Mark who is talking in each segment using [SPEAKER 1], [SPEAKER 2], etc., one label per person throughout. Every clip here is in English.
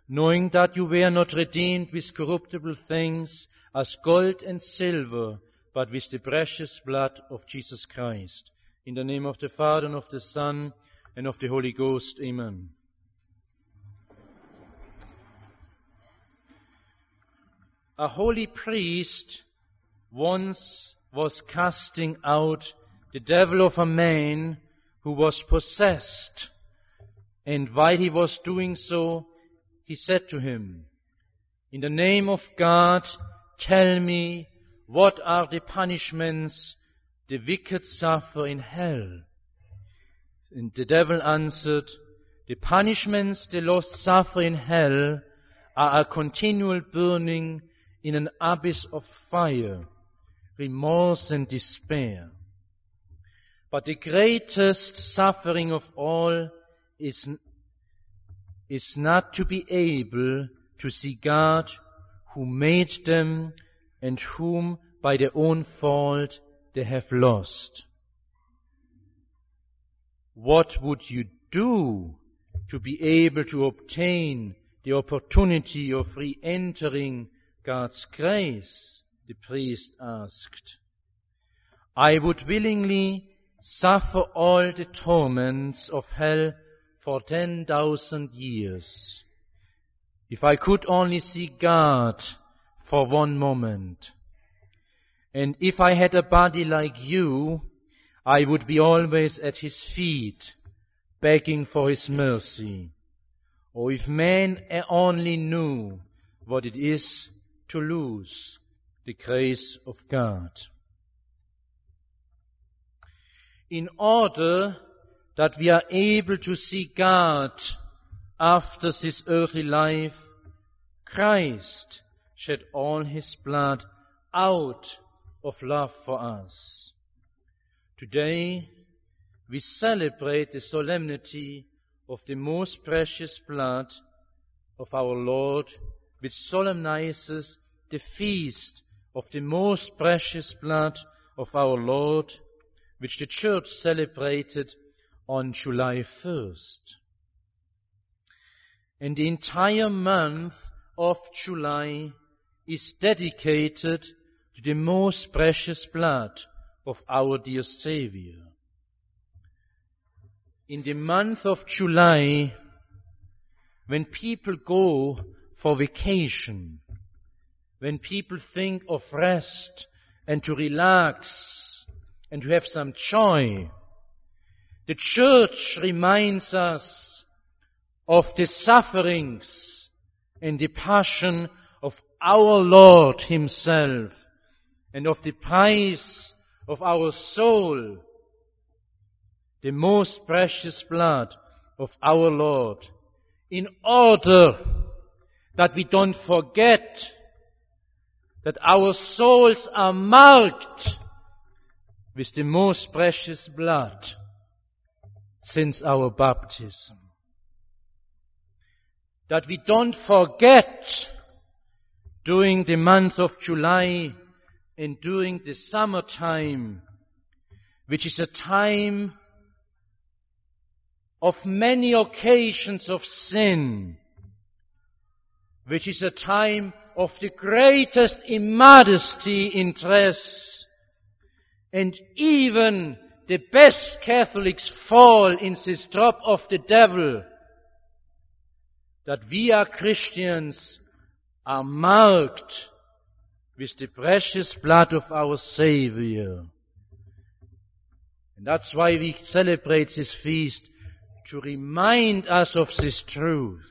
[SPEAKER 1] knowing that you were not redeemed with corruptible things as gold and silver, but with the precious blood of Jesus Christ. In the name of the Father, and of the Son, and of the Holy Ghost. Amen. A holy priest once was casting out the devil of a man who was possessed. And while he was doing so, he said to him, "In the name of God, tell me, what are the punishments the wicked suffer in hell?" And the devil answered, "The punishments the lost suffer in hell are a continual burning in an abyss of fire, remorse and despair. But the greatest suffering of all is not to be able to see God who made them and whom by their own fault they have lost." What would you do to be able to obtain the opportunity of re-entering God's grace? The priest asked. "I would willingly suffer all the torments of hell for 10,000 years, if I could only see God for one moment. And if I had a body like you, I would be always at His feet, begging for His mercy. Or if man only knew what it is to lose the grace of God." In order that we are able to see God after this earthly life, Christ shed all His blood out of love for us. Today, we celebrate the solemnity of the most precious blood of our Lord, which solemnizes the feast of the most precious blood of our Lord, which the Church celebrated on July 1st. And the entire month of July is dedicated to the most precious blood of our dear Savior. In the month of July, when people go for vacation, when people think of rest and to relax and to have some joy, the Church reminds us of the sufferings and the passion of our Lord Himself and of the price of our soul, the most precious blood of our Lord, in order that we don't forget that our souls are marked with the most precious blood since our baptism. That we don't forget during the month of July and during the summertime, which is a time of many occasions of sin, which is a time of the greatest immodesty in dress, and even the best Catholics fall in this trap of the devil, that we are Christians are marked with the precious blood of our Savior. And that's why we celebrate this feast, to remind us of this truth.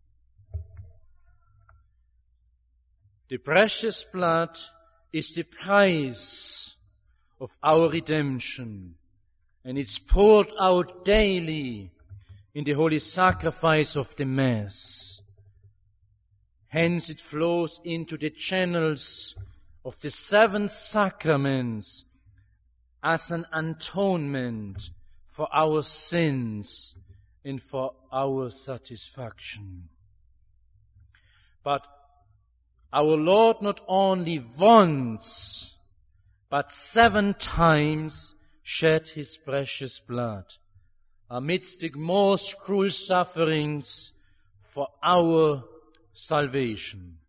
[SPEAKER 1] The precious blood is the price of our redemption, and it's poured out daily in the holy sacrifice of the Mass. Hence it flows into the channels of the 7 sacraments as an atonement for our sins and for our satisfaction. But our Lord not only once, but 7 times shed His precious blood amidst the most cruel sufferings for our salvation.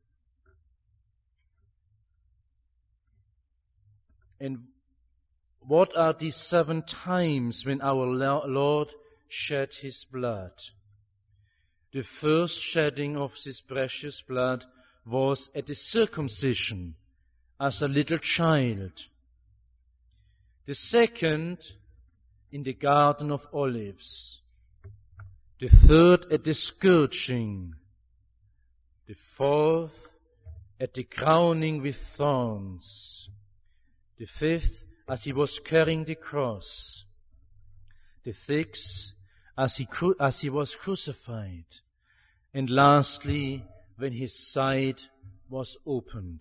[SPEAKER 1] And what are these 7 times when our Lord shed his blood? The first shedding of this precious blood was at the circumcision as a little child. The second in the Garden of Olives. The third at the scourging. The fourth at the crowning with thorns. The fifth as he was carrying the cross. The sixth as he was crucified. And lastly, when his side was opened.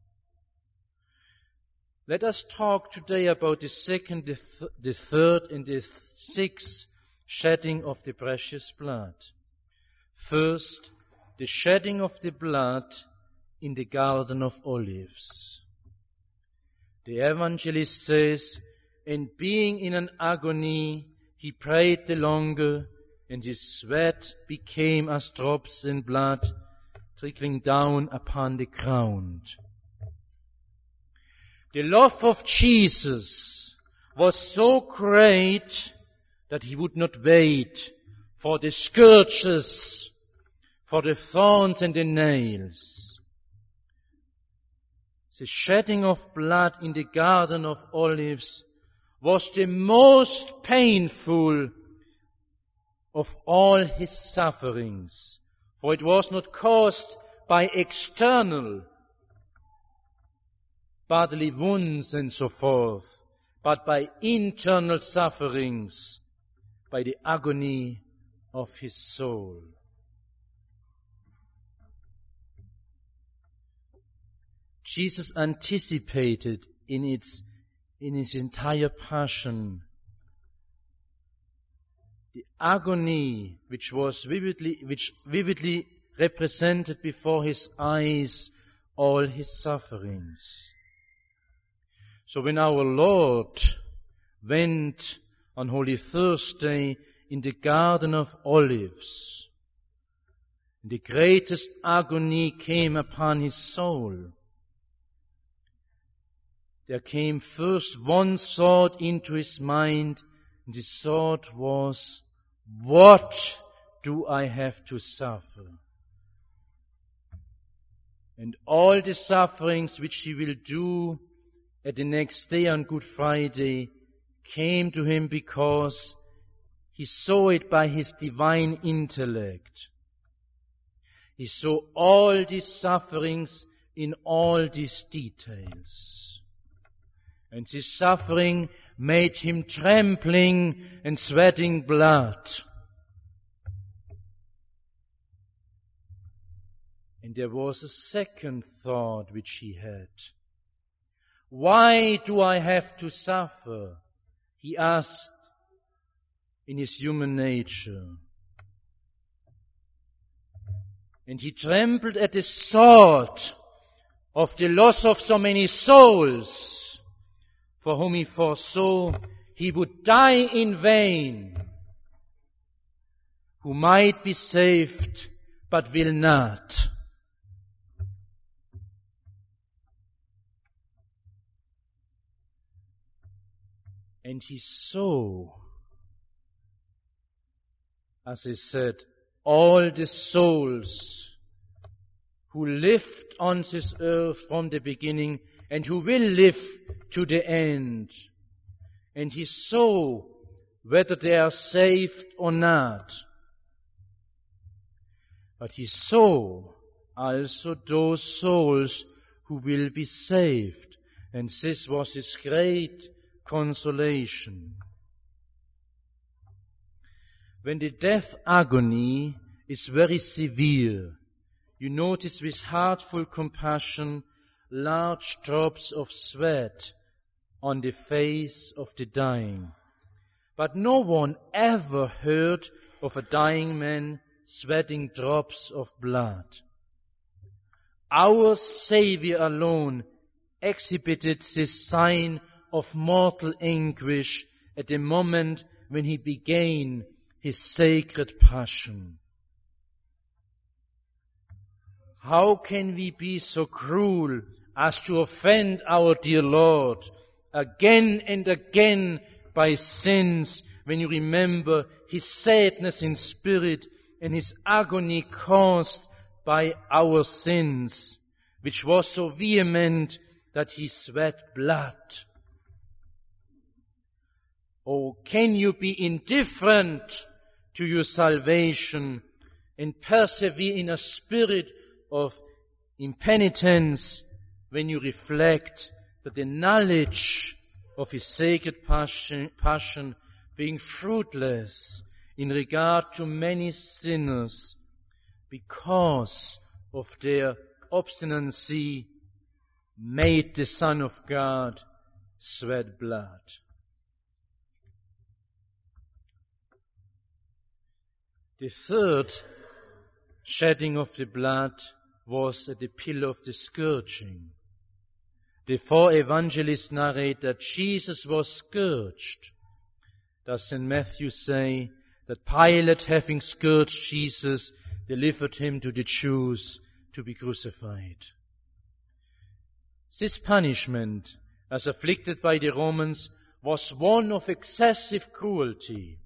[SPEAKER 1] Let us talk today about the second, the third, and the sixth shedding of the precious blood. First, the shedding of the blood in the Garden of Olives. The evangelist says, and being in an agony, he prayed the longer, and his sweat became as drops in blood trickling down upon the ground. The love of Jesus was so great that he would not wait for the scourges, for the thorns and the nails. The shedding of blood in the Garden of Olives was the most painful of all his sufferings, for it was not caused by external bodily wounds and so forth, but by internal sufferings, by the agony of his soul. Jesus anticipated in his entire passion the agony which vividly represented before his eyes all his sufferings. So when our Lord went on Holy Thursday in the Garden of Olives, the greatest agony came upon his soul. There came first one thought into his mind, and this thought was, what do I have to suffer? And all the sufferings which he will do at the next day on Good Friday came to him because he saw it by his divine intellect. He saw all these sufferings in all these details. And this suffering made him trembling and sweating blood. And there was a second thought which he had. Why do I have to suffer? He asked in his human nature. And he trembled at the thought of the loss of so many souls, for whom he foresaw he would die in vain, who might be saved but will not. And he saw, as I said, all the souls who lived on this earth from the beginning and who will live to the end. And he saw whether they are saved or not. But he saw also those souls who will be saved. And this was his great consolation. When the death agony is very severe, you notice with heartful compassion large drops of sweat on the face of the dying. But no one ever heard of a dying man sweating drops of blood. Our Savior alone exhibited this sign of mortal anguish at the moment when he began his sacred passion. How can we be so cruel as to offend our dear Lord again and again by sins, when you remember his sadness in spirit and his agony caused by our sins, which was so vehement that he sweat blood? Oh, can you be indifferent to your salvation and persevere in a spirit of impenitence when you reflect that the knowledge of his sacred passion being fruitless in regard to many sinners because of their obstinacy made the Son of God sweat blood? The third shedding of the blood was at the pillar of the scourging. The four evangelists narrate that Jesus was scourged. Does St. Matthew say that Pilate, having scourged Jesus, delivered him to the Jews to be crucified? This punishment, as afflicted by the Romans, was one of excessive cruelty.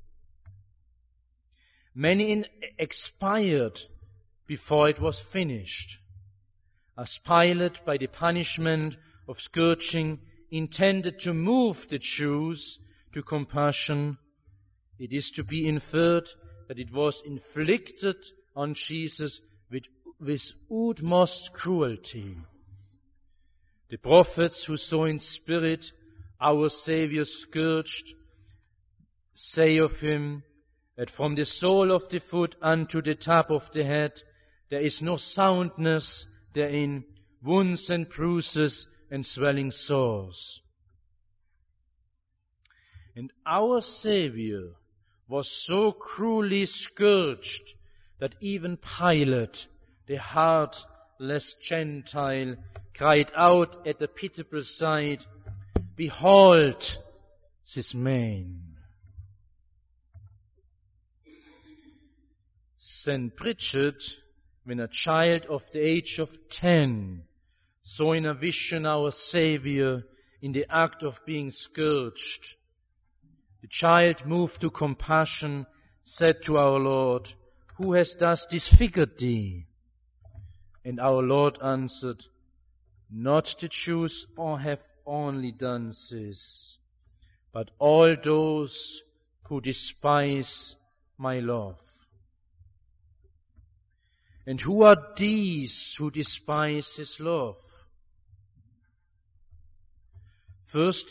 [SPEAKER 1] Many expired before it was finished, as Pilate, by the punishment of scourging, intended to move the Jews to compassion. It is to be inferred that it was inflicted on Jesus with utmost cruelty. The prophets who saw in spirit our Saviour scourged say of him that from the sole of the foot unto the top of the head there is no soundness therein, wounds and bruises and swelling sores. And our Saviour was so cruelly scourged that even Pilate, the heartless Gentile, cried out at the pitiable sight, "Behold this man." St. Bridget, when a child of the age of 10, saw in a vision our Saviour in the act of being scourged, the child, moved to compassion, said to our Lord, "Who has thus disfigured thee?" And our Lord answered, "Not the Jews have only done this, but all those who despise my love." And who are these who despise his love? First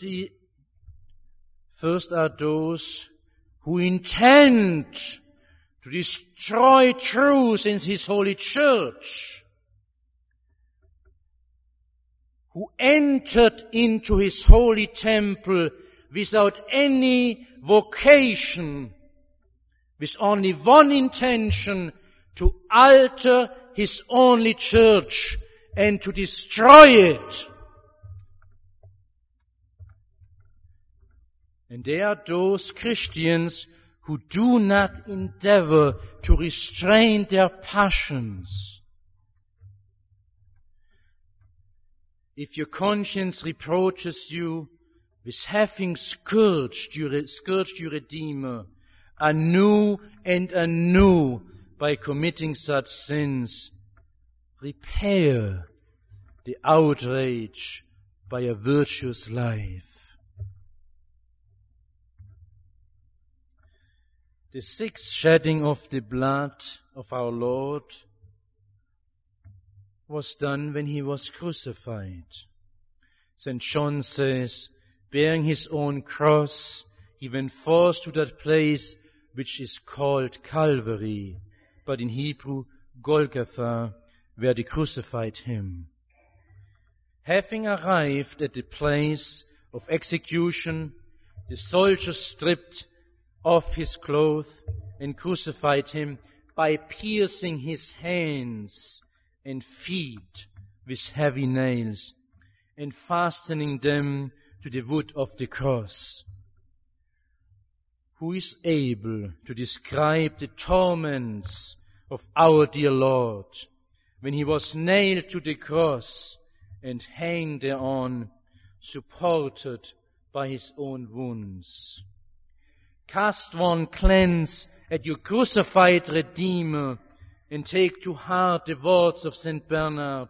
[SPEAKER 1] are those who intend to destroy truth in his holy church, who entered into his holy temple without any vocation, with only one intention: to alter his only church and to destroy it. And there are those Christians who do not endeavor to restrain their passions. If your conscience reproaches you with having scourged your Redeemer anew and anew by committing such sins, repair the outrage by a virtuous life. The sixth shedding of the blood of our Lord was done when he was crucified. St. John says, bearing his own cross, he went forth to that place which is called Calvary, but in Hebrew, Golgotha, where they crucified him. Having arrived at the place of execution, the soldiers stripped off his clothes and crucified him by piercing his hands and feet with heavy nails and fastening them to the wood of the cross. Who is able to describe the torments of our dear Lord when he was nailed to the cross and hanged thereon, supported by his own wounds. Cast one glance at your crucified Redeemer and take to heart the words of St. Bernard.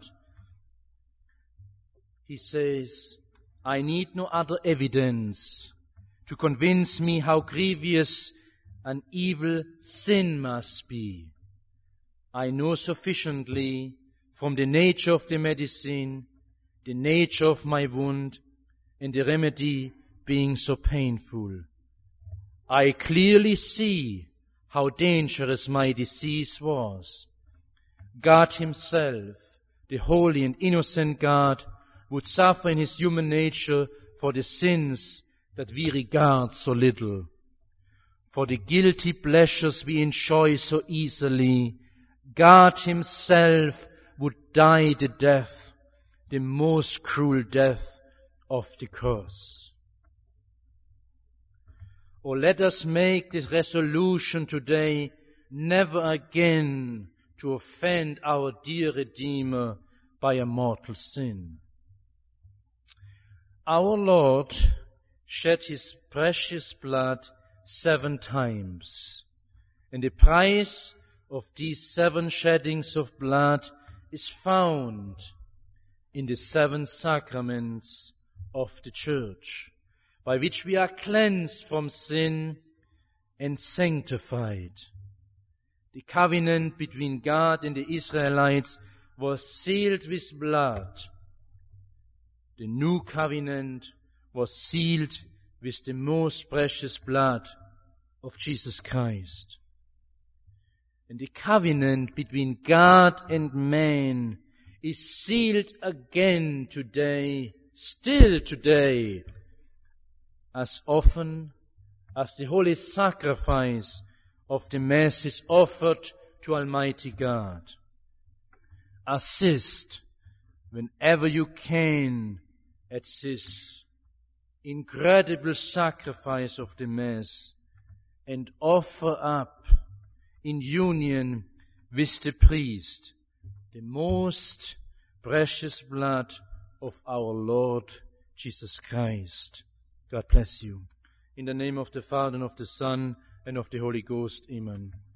[SPEAKER 1] He says, I need no other evidence to convince me how grievous an evil sin must be. I know sufficiently from the nature of the medicine, the nature of my wound, and the remedy being so painful. I clearly see how dangerous my disease was. God himself, the holy and innocent God, would suffer in his human nature for the sins that we regard so little, for the guilty pleasures we enjoy so easily. God himself would die the death, the most cruel death of the cross. Oh, let us make this resolution today, never again to offend our dear Redeemer by a mortal sin. Our Lord shed his precious blood 7 times, and the price of these 7 sheddings of blood is found in the 7 sacraments of the Church, by which we are cleansed from sin and sanctified. The covenant between God and the Israelites was sealed with blood. The new covenant was sealed with the most precious blood of Jesus Christ. And the covenant between God and man is sealed again today, still today, as often as the holy sacrifice of the Mass is offered to Almighty God. Assist whenever you can at this incredible sacrifice of the Mass and offer up in union with the priest the most precious blood of our Lord Jesus Christ. God bless you. In the name of the Father and of the Son and of the Holy Ghost. Amen.